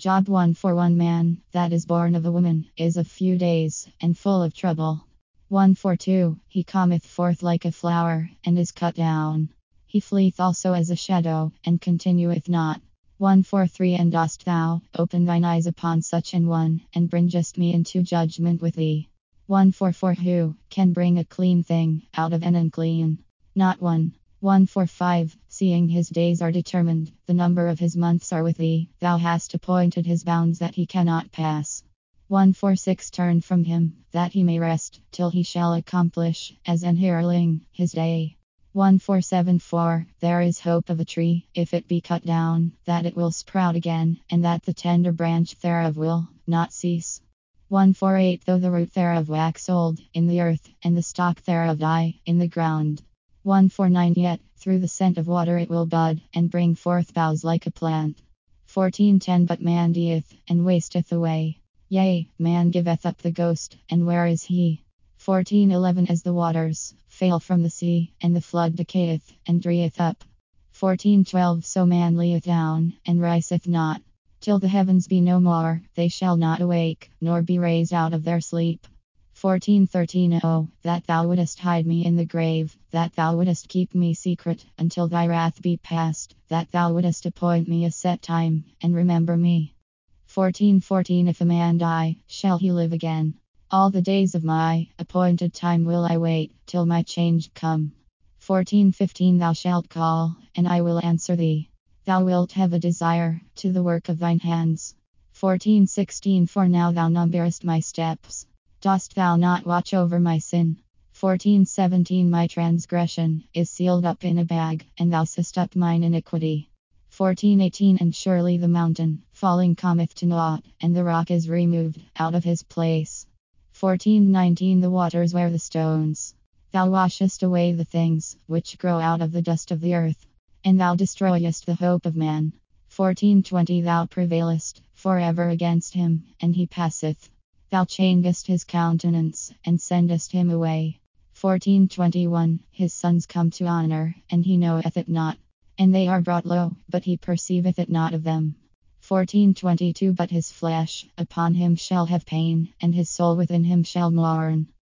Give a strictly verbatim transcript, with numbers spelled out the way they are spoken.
Job one for one man that is born of a woman is of few days and full of trouble. one for two, he cometh forth like a flower and is cut down. He fleeth also as a shadow and continueth not. one for three, and dost thou open thine eyes upon such an one, and bringest me into judgment with thee. one for four, who can bring a clean thing out of an unclean? Not one. one for five, seeing his days are determined, the number of his months are with thee, thou hast appointed his bounds that he cannot pass. one for six, turn from him, that he may rest, till he shall accomplish, as an hireling, his day. one for seven, for there is hope of a tree, if it be cut down, that it will sprout again, and that the tender branch thereof will not cease. one for eight, though the root thereof wax old in the earth, and the stalk thereof die in the ground. one for nine, yet through the scent of water it will bud, and bring forth boughs like a plant. fourteen ten, but man dieth, and wasteth away. Yea, man giveth up the ghost, and where is he? fourteen eleven, as the waters fail from the sea, and the flood decayeth, and drieth up. fourteen twelve, so man lieth down, and riseth not. Till the heavens be no more, they shall not awake, nor be raised out of their sleep. fourteen thirteen, oh, that thou wouldest hide me in the grave, that thou wouldest keep me secret, until thy wrath be past, that thou wouldest appoint me a set time, and remember me. fourteen fourteen, if a man die, shall he live again? All the days of my appointed time will I wait, till my change come. fourteen fifteen, thou shalt call, and I will answer thee. Thou wilt have a desire to the work of thine hands. fourteen sixteen, for now thou numberest my steps. Dost thou not watch over my sin? fourteen seventeen, my transgression is sealed up in a bag, and thou seest up mine iniquity. fourteen eighteen, and surely the mountain falling cometh to naught, and the rock is removed out of his place. fourteen nineteen, the waters wear the stones. Thou washest away the things which grow out of the dust of the earth, and thou destroyest the hope of man. fourteen twenty, thou prevailest forever against him, and he passeth. Thou changest his countenance, and sendest him away. fourteen twenty-one, his sons come to honor, and he knoweth it not. And they are brought low, but he perceiveth it not of them. fourteen twenty-two, but his flesh upon him shall have pain, and his soul within him shall mourn.